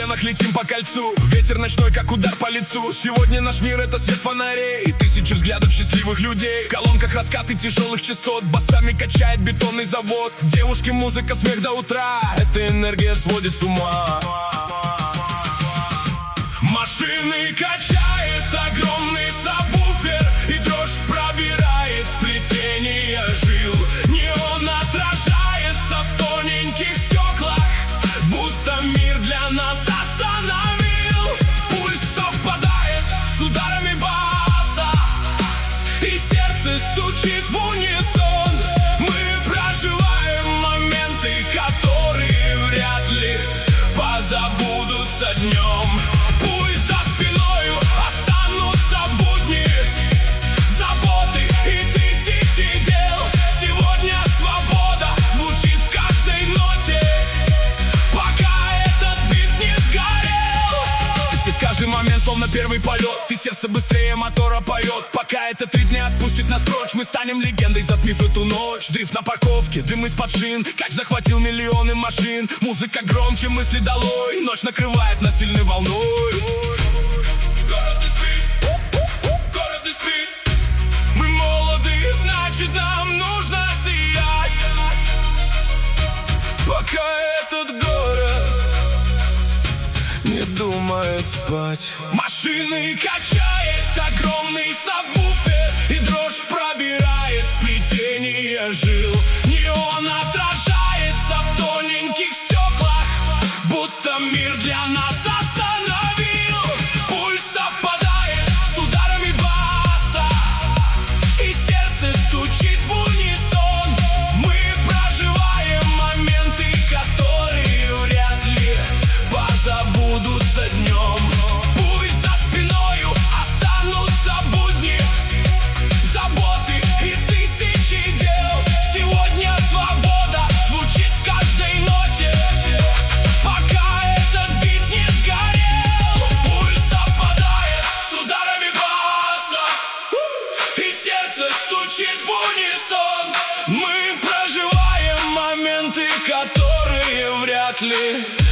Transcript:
коленах летим по кольцу. Ветер ночной, как удар по лицу. Сегодня наш мир — это свет фонарей и тысячи взглядов счастливых людей. В колонках раскаты тяжелых частот, басами качает бетонный завод. Девушки, музыка, смех до утра, эта энергия сводит с ума. Машины качает огромный сабвуфер, и дрожь пробирает сплетение жил. Неон отражается в тоненьких стеклах, будто мир для нас остановил. Пульс совпадает с ударами баса, и сердце стучит в унисон. Мы проживаем моменты, которые вряд ли позабудутся днем. Пусть за спиною останутся будни, заботы и тысячи дел. Сегодня свобода звучит в каждой ноте, пока этот бит не сгорел. Здесь каждый момент словно первый полет, и сердце быстрее мотора поет. Пока этот ритм не отпустит нас прочь, мы станем легендой, затмив эту ночь. Дрифт на парковке, дым из-под шин, как захватил миллионы машин. Музыка громче, мысли долой, ночь накрывает нас сильной волной. Город не спит, город не спит. Мы молоды, значит нам нужно сиять, пока этот город не думает спать. Машины качает огромный сабвуфер, и дрожь пробирает сплетение жил. Неон отражается в тоненьких стеклах, будто мир для нас остановил. Пульс совпадает с ударами баса, и сердце стучит в унисон. Мы проживаем моменты, которые вряд ли позабудутся днем. Пусть за спиною останутся будни, заботы и тысячи дел. Сегодня свобода звучит в каждой ноте, пока этот бит не сгорел. Пульс совпадает с ударами баса, и сердце стучит в унисон. Мы проживаем моменты, которые вряд ли